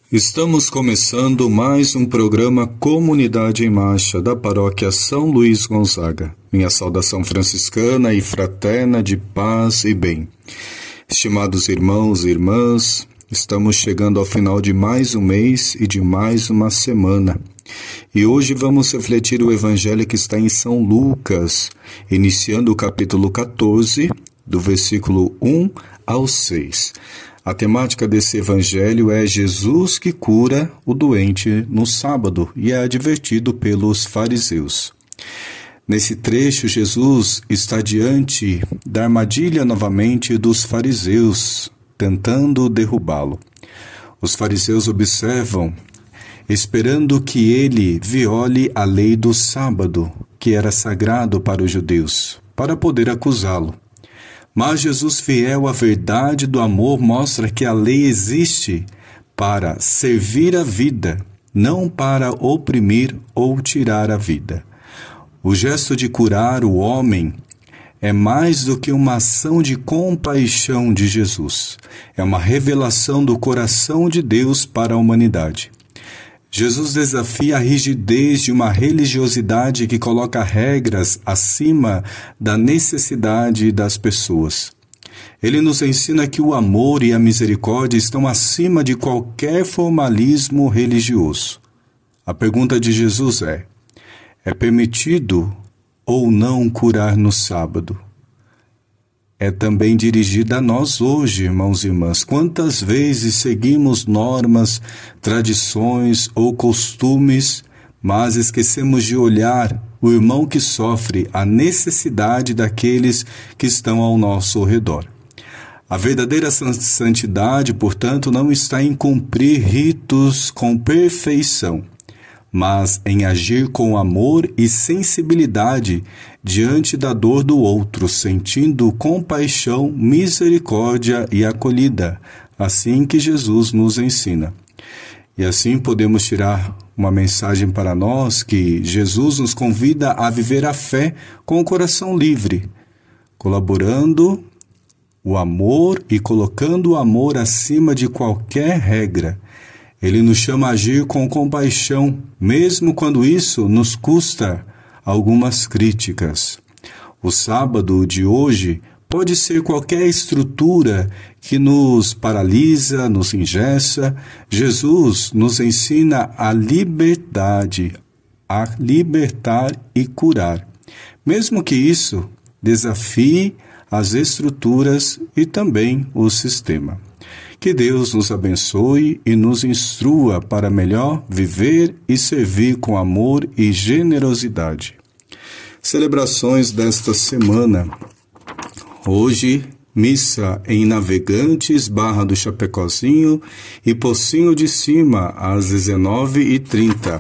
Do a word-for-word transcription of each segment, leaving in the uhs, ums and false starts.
Estamos começando mais um programa Comunidade em Marcha da Paróquia São Luís Gonzaga. Minha saudação franciscana e fraterna de paz e bem. Estimados irmãos e irmãs, estamos chegando ao final de mais um mês e de mais uma semana. E hoje vamos refletir o Evangelho que está em São Lucas, iniciando o capítulo quatorze, do versículo um ao seis. A temática desse evangelho é Jesus que cura o doente no sábado e é advertido pelos fariseus. Nesse trecho, Jesus está diante da armadilha novamente dos fariseus, tentando derrubá-lo. Os fariseus observam, esperando que ele viole a lei do sábado, que era sagrado para os judeus, para poder acusá-lo. Mas Jesus, fiel à verdade do amor, mostra que a lei existe para servir a vida, não para oprimir ou tirar a vida. O gesto de curar o homem é mais do que uma ação de compaixão de Jesus. É uma revelação do coração de Deus para a humanidade. Jesus desafia a rigidez de uma religiosidade que coloca regras acima da necessidade das pessoas. Ele nos ensina que o amor e a misericórdia estão acima de qualquer formalismo religioso. A pergunta de Jesus é: é permitido ou não curar no sábado? É também dirigida a nós hoje, irmãos e irmãs. Quantas vezes seguimos normas, tradições ou costumes, mas esquecemos de olhar o irmão que sofre a necessidade daqueles que estão ao nosso redor. A verdadeira santidade, portanto, não está em cumprir ritos com perfeição, mas em agir com amor e sensibilidade diante da dor do outro, sentindo compaixão, misericórdia e acolhida, assim que Jesus nos ensina. E assim podemos tirar uma mensagem para nós que Jesus nos convida a viver a fé com o coração livre, colaborando o amor e colocando o amor acima de qualquer regra. Ele nos chama a agir com compaixão, mesmo quando isso nos custa algumas críticas. O sábado de hoje pode ser qualquer estrutura que nos paralisa, nos engessa. Jesus nos ensina a liberdade, a libertar e curar, mesmo que isso desafie as estruturas e também o sistema. Que Deus nos abençoe e nos instrua para melhor viver e servir com amor e generosidade. Celebrações desta semana. Hoje, missa em Navegantes, Barra do Chapecozinho e Pocinho de Cima, às dezenove e trinta.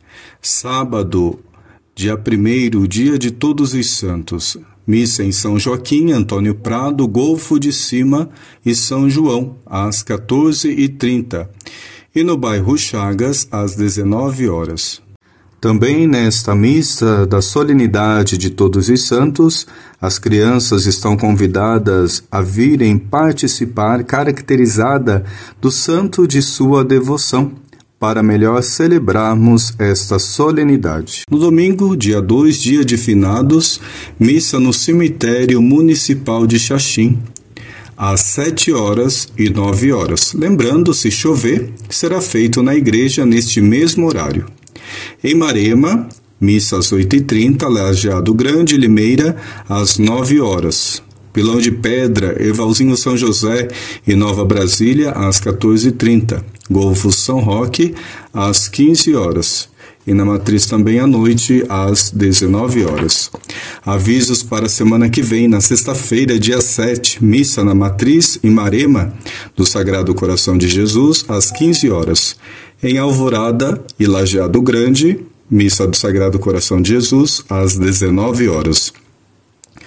Sábado, dia primeiro, dia de Todos os Santos. Missa em São Joaquim, Antônio Prado, Golfo de Cima e São João, às quatorze e trinta. E no bairro Chagas, às dezenove horas. Também nesta missa da solenidade de Todos os Santos, as crianças estão convidadas a virem participar, caracterizada do santo de sua devoção, para melhor celebrarmos esta solenidade. No domingo, dia dois, dia de finados, missa no cemitério municipal de Xaxim, às sete horas e nove horas. Lembrando, se chover, será feito na igreja neste mesmo horário. Em Marema, missa às oito e trinta, Lajeado Grande, Limeira, às nove horas. Pilão de Pedra, Ervalzinho São José e Nova Brasília, às quatorze e trinta. Golfo São Roque, às quinze horas. E na Matriz também à noite, às dezenove horas. Avisos para a semana que vem, na sexta-feira, dia sete, missa na Matriz, em Marema, do Sagrado Coração de Jesus, às quinze horas. Em Alvorada e Lajeado Grande, missa do Sagrado Coração de Jesus, às dezenove horas.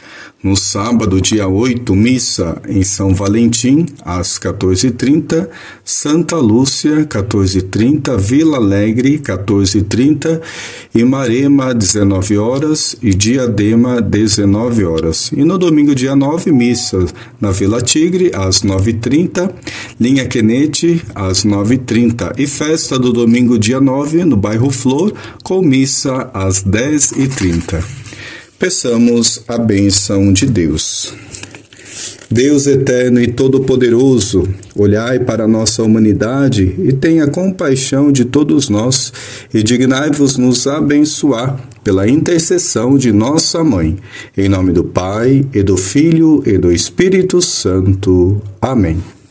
No sábado, dia oito, missa em São Valentim, às quatorze e trinta, Santa Lúcia, quatorze e trinta, Vila Alegre, quatorze e trinta, Imarema, dezenove horas e Diadema, dezenove horas. E no domingo, dia nove, missa na Vila Tigre, às nove e trinta, Linha Quenete, às nove e trinta. E festa do domingo, dia nove, no bairro Flor, com missa às dez e trinta. Peçamos a bênção de Deus. Deus eterno e todo-poderoso, olhai para a nossa humanidade e tenha compaixão de todos nós e dignai-vos nos abençoar pela intercessão de nossa Mãe. Em nome do Pai, e do Filho, e do Espírito Santo. Amém.